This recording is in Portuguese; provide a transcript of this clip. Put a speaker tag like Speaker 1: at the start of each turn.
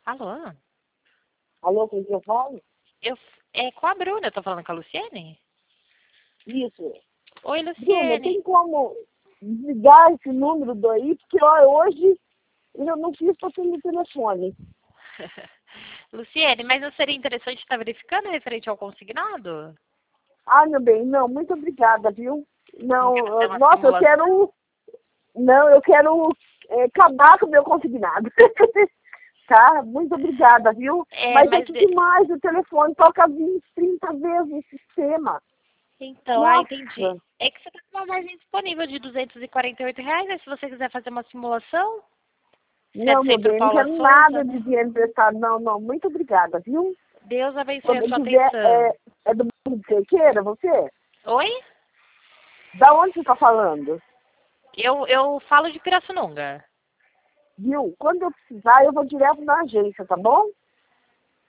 Speaker 1: Alô?
Speaker 2: Alô, com quem eu falo?
Speaker 1: É com a Bruna, eu tô falando com a Luciene?
Speaker 2: Isso.
Speaker 1: Oi,
Speaker 2: Bruna,
Speaker 1: Luciene.
Speaker 2: tem como desligar esse número daí? Porque ó, hoje eu não fiz para ter no telefone.
Speaker 1: Luciene, mas não seria interessante estar verificando referente ao consignado?
Speaker 2: Ah, meu bem, não, muito obrigada, viu?
Speaker 1: Não
Speaker 2: Não,
Speaker 1: quer fazer uma
Speaker 2: nossa, eu
Speaker 1: simulação?
Speaker 2: quero... Não, eu quero acabar com o meu consignado. Tá? Muito obrigada, viu?
Speaker 1: É,
Speaker 2: Mas é
Speaker 1: mas...
Speaker 2: que demais o telefone toca 20, 30 vezes no sistema.
Speaker 1: Então, entendi.
Speaker 2: Nossa.
Speaker 1: É que você tá com uma margem disponível de R$ 248, né? Se você quiser fazer uma simulação, se é
Speaker 2: Não,
Speaker 1: do
Speaker 2: meu
Speaker 1: Centro
Speaker 2: bem, não
Speaker 1: Paula
Speaker 2: quero
Speaker 1: Souza,
Speaker 2: nada de
Speaker 1: né?
Speaker 2: dinheiro emprestado. Não, não, muito obrigada, viu?
Speaker 1: Deus abençoe
Speaker 2: Quando
Speaker 1: a
Speaker 2: eu
Speaker 1: sua
Speaker 2: quiser,
Speaker 1: atenção.
Speaker 2: é do mundo de Cerqueira, você?
Speaker 1: Oi?
Speaker 2: Da onde você está falando?
Speaker 1: Eu falo de Pirassununga.
Speaker 2: Viu? Quando eu precisar, eu vou direto na agência, tá bom?